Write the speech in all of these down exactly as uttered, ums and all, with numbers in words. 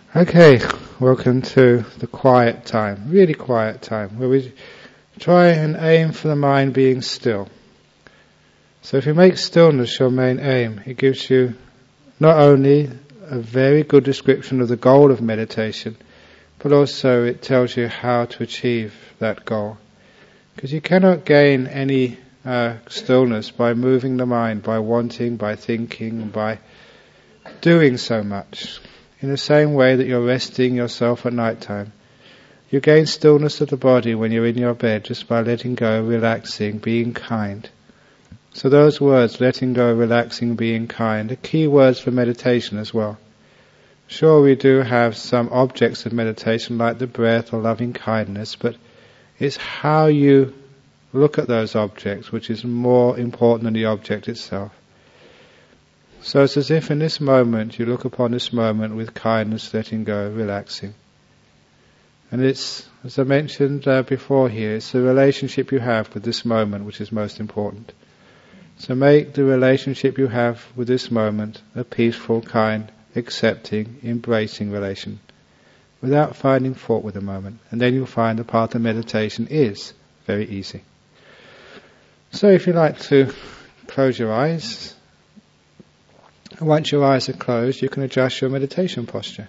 Okay, welcome to the quiet time, really quiet time, where we try and aim for the mind being still. So if you make stillness your main aim, it gives you not only a very good description of the goal of meditation, but also it tells you how to achieve that goal. Because you cannot gain any uh, stillness by moving the mind, by wanting, by thinking, by doing so much. In the same way that you're resting yourself at night time, you gain stillness of the body when you're in your bed just by letting go, relaxing, being kind. So those words, letting go, relaxing, being kind, are key words for meditation as well. Sure, we do have some objects of meditation like the breath or loving kindness, but it's how you look at those objects which is more important than the object itself. So it's as if in this moment you look upon this moment with kindness, letting go, relaxing. And it's, as I mentioned uh, before here, it's the relationship you have with this moment which is most important. So make the relationship you have with this moment a peaceful, kind, accepting, embracing relation, without finding fault with the moment. And then you'll find the path of meditation is very easy. So if you like to close your eyes, once your eyes are closed, you can adjust your meditation posture.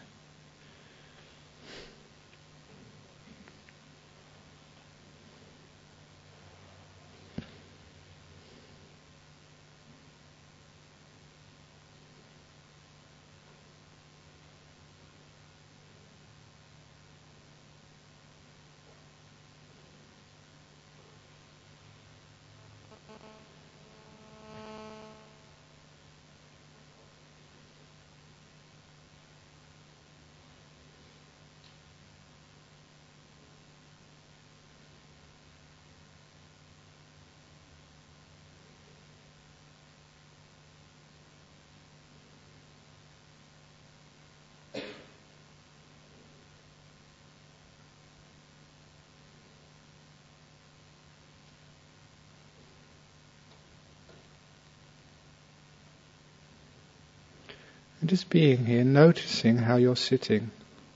And just being here, noticing how you're sitting.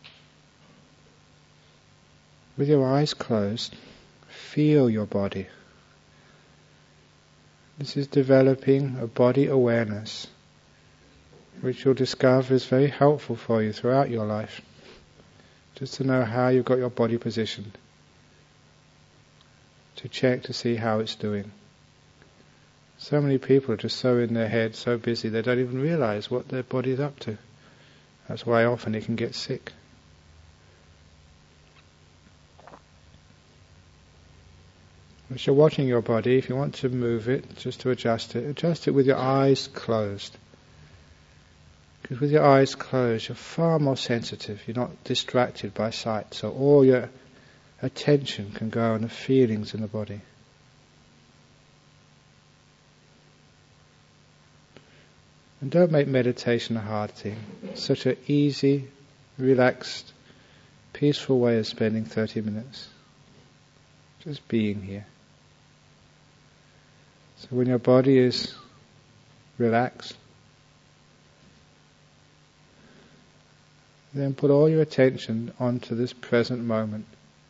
With your eyes closed, feel your body. This is developing a body awareness, which you'll discover is very helpful for you throughout your life. Just to know how you've got your body positioned. To check to see how it's doing. So many people are just so in their head, so busy, they don't even realize what their body is up to. That's why often they can get sick. As you're watching your body, if you want to move it, just to adjust it, adjust it with your eyes closed. Because with your eyes closed, you're far more sensitive. You're not distracted by sight. So all your attention can go on the feelings in the body. And don't make meditation a hard thing. It's such an easy, relaxed, peaceful way of spending thirty minutes. Just being here. So when your body is relaxed, then put all your attention onto this present moment.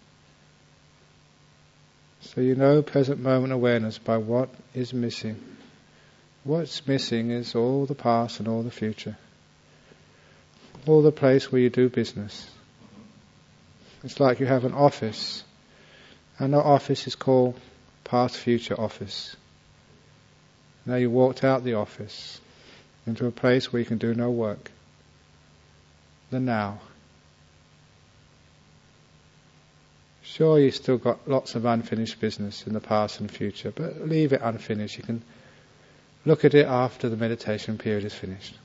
So you know present moment awareness by what is missing. What's missing is all the past and all the future. All the place where you do business. It's like you have an office, and that office is called past future office. Now you walked out the office into a place where you can do no work. The now. Sure, you've still got lots of unfinished business in the past and future, but leave it unfinished. You can look at it after the meditation period is finished.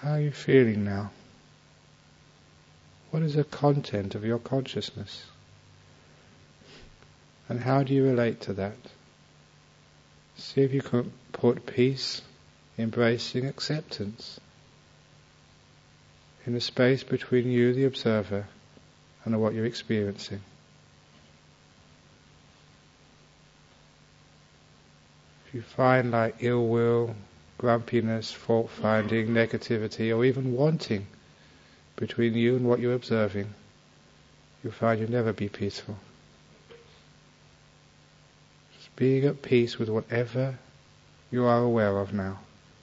How are you feeling now? What is the content of your consciousness? And how do you relate to that? See if you can put peace, embracing acceptance in the space between you, the observer, and what you're experiencing. If you find like ill will, grumpiness, fault finding, negativity, or even wanting between you and what you're observing, you'll find you'll never be peaceful. Just being at peace with whatever you are aware of now.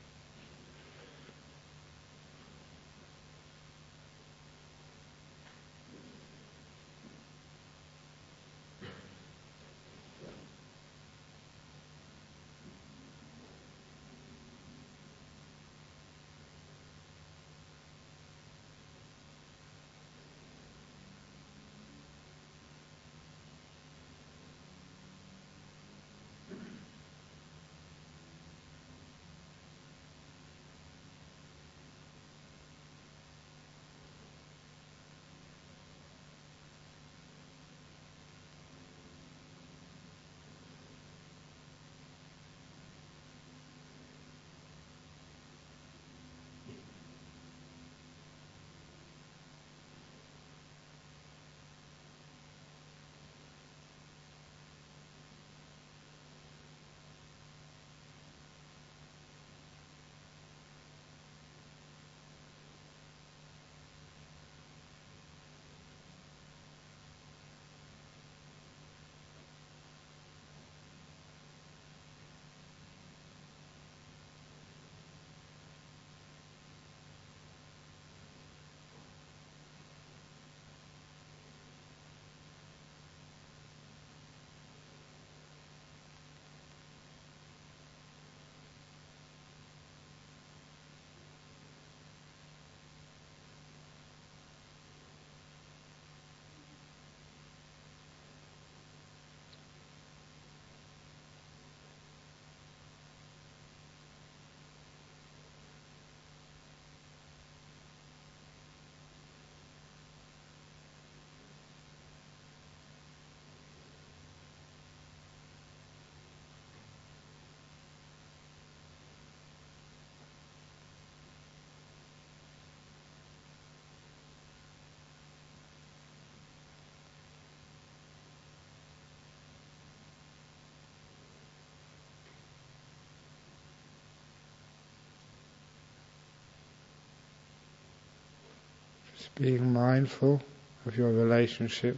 Just being mindful of your relationship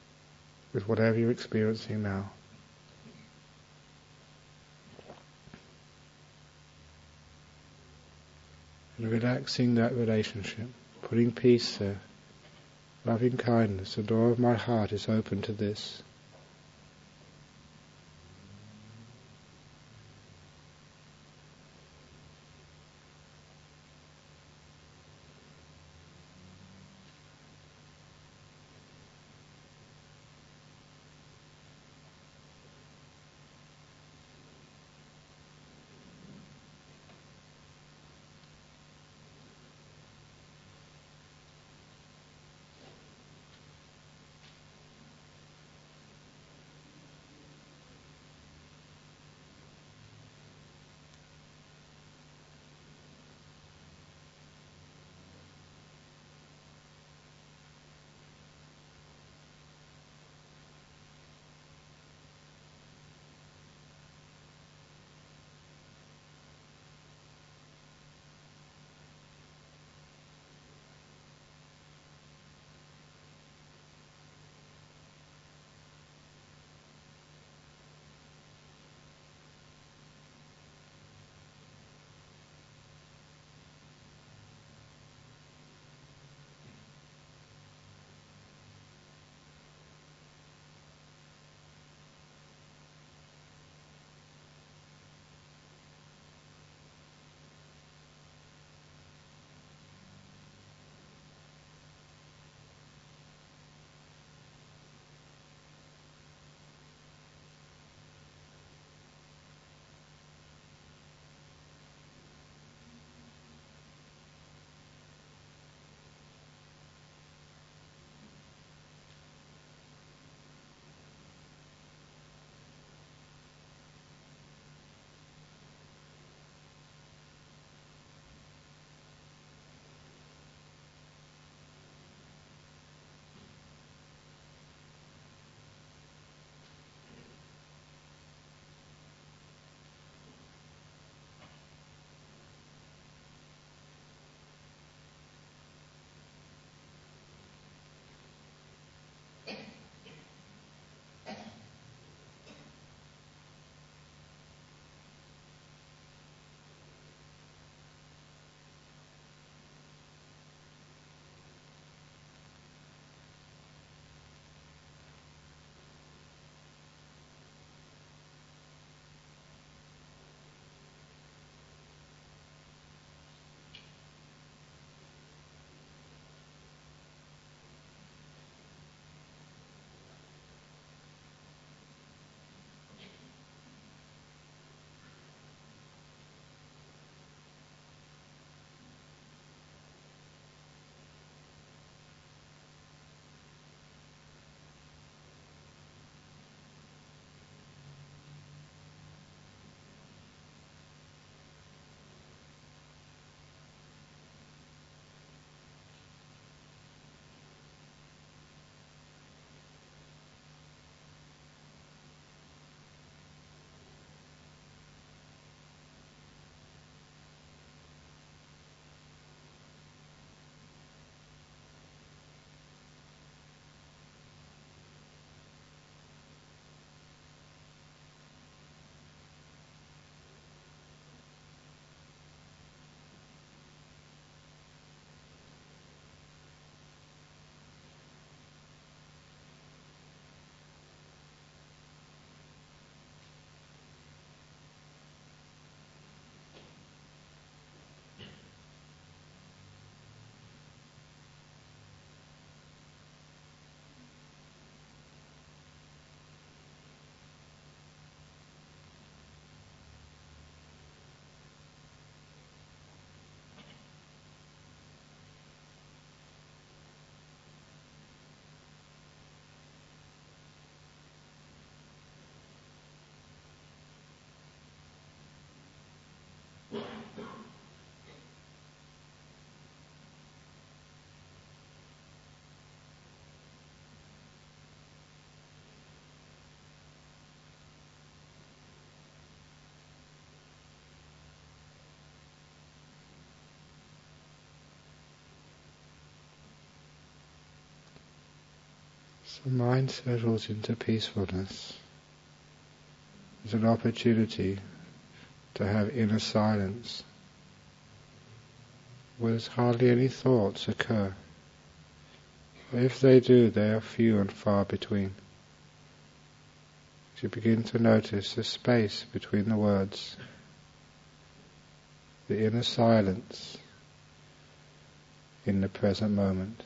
with whatever you're experiencing now. And relaxing that relationship, putting peace there, loving kindness. The door of my heart is open to this. the mind settles into peacefulness, there's an opportunity to have inner silence, where hardly any thoughts occur. If they do, they are few and far between. You begin to notice the space between the words, the inner silence in the present moment.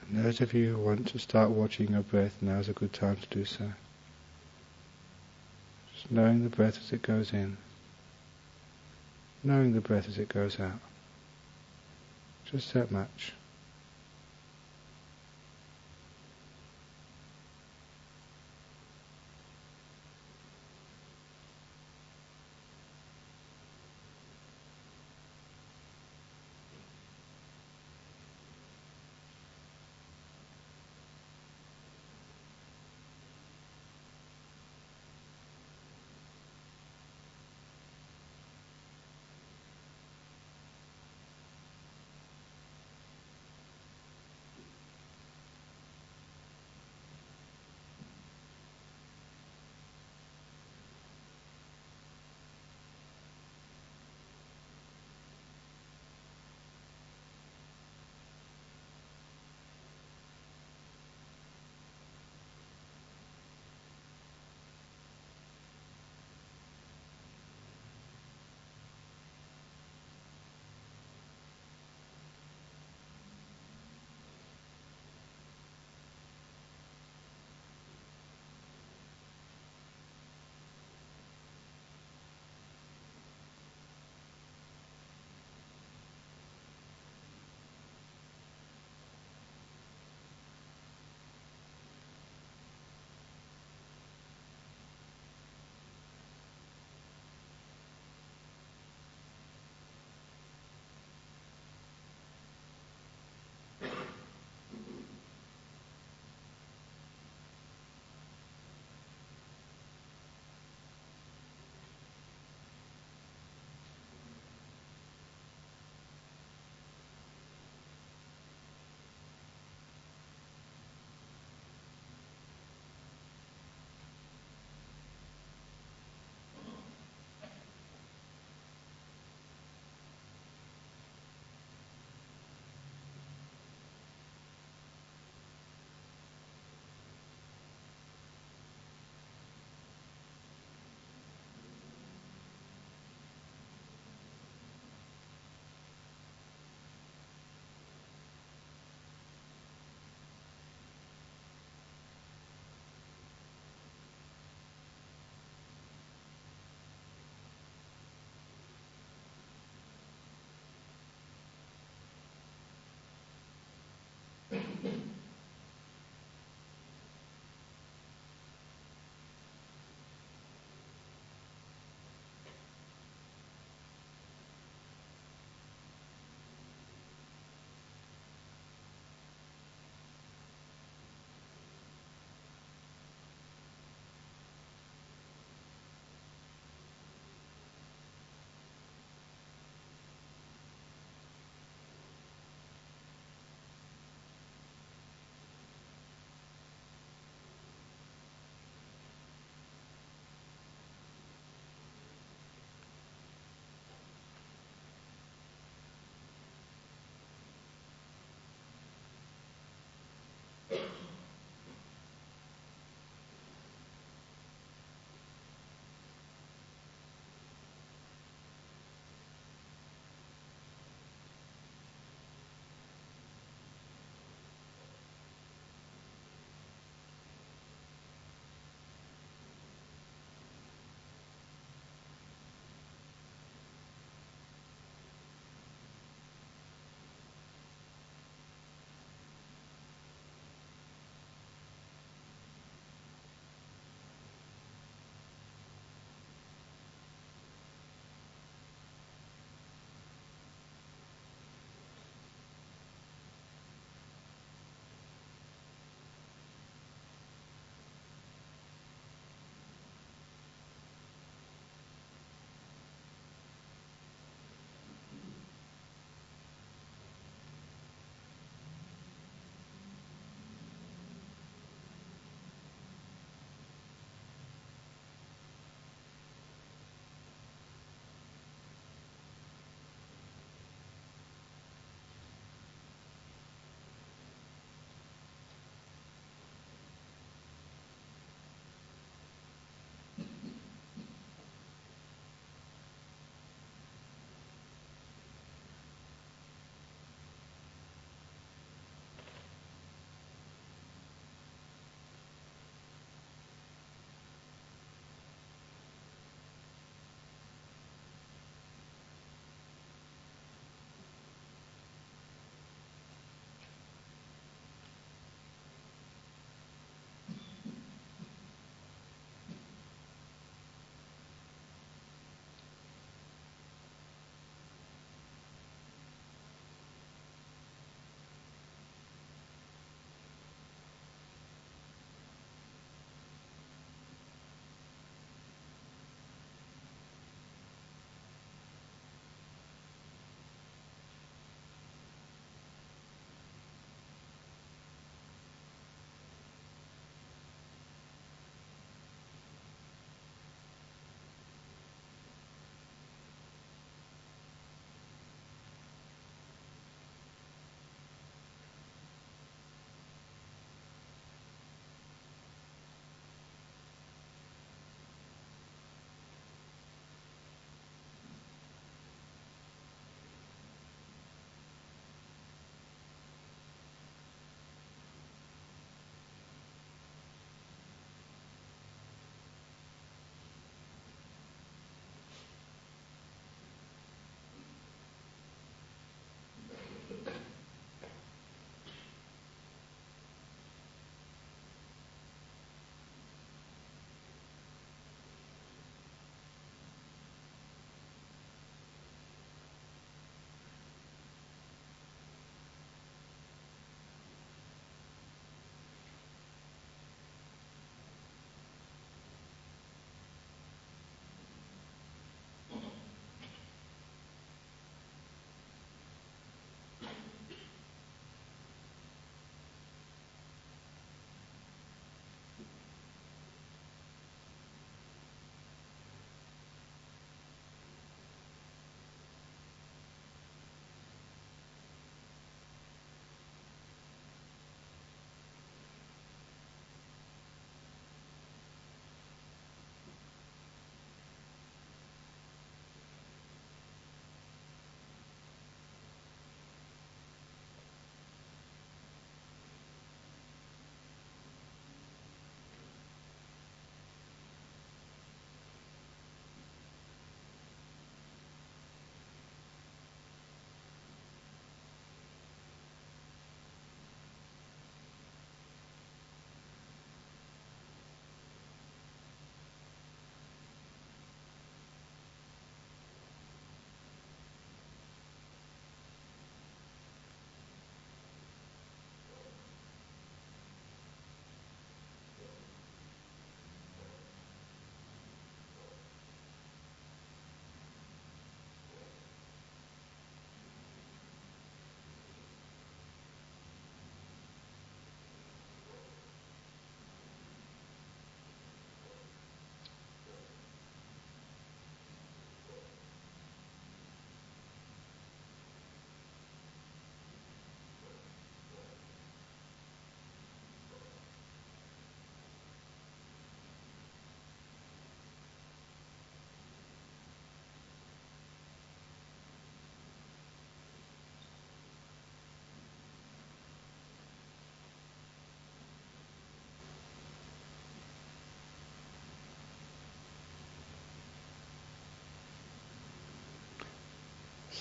And those of you who want to start watching your breath, now is a good time to do so. Just knowing the breath as it goes in, knowing the breath as it goes out. Just that much.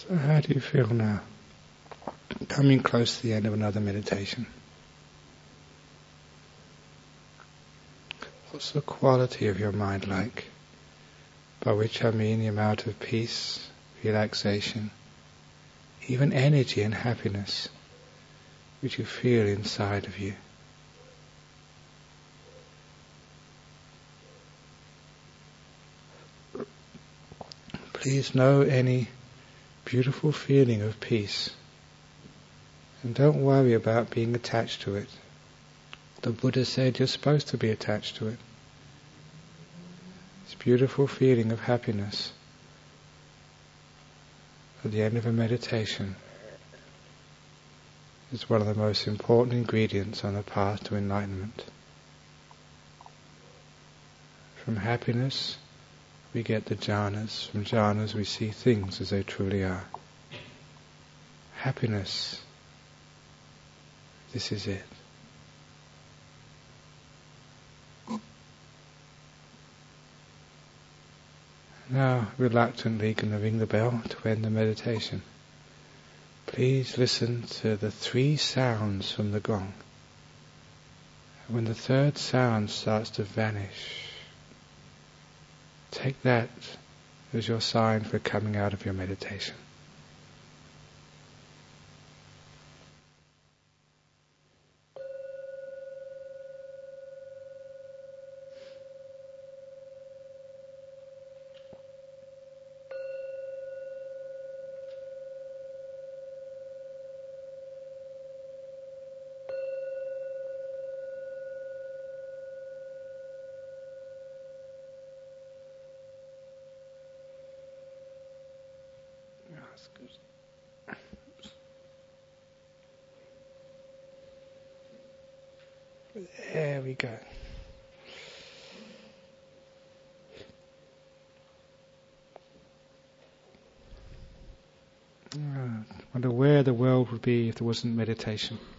So how do you feel now? Coming close to the end of another meditation. What's the quality of your mind like? By which I mean the amount of peace, relaxation, even energy and happiness which you feel inside of you. Please know any beautiful feeling of peace, and don't worry about being attached to it. The Buddha said you're supposed to be attached to it. This beautiful feeling of happiness at the end of a meditation is one of the most important ingredients on the path to enlightenment. From happiness we get the jhanas. From jhanas we see things as they truly are. Happiness, this is it. Now, reluctantly going to ring the bell to end the meditation. Please listen to the three sounds from the gong. When the third sound starts to vanish, take that as your sign for coming out of your meditation. There we go. I wonder where the world would be if there wasn't meditation.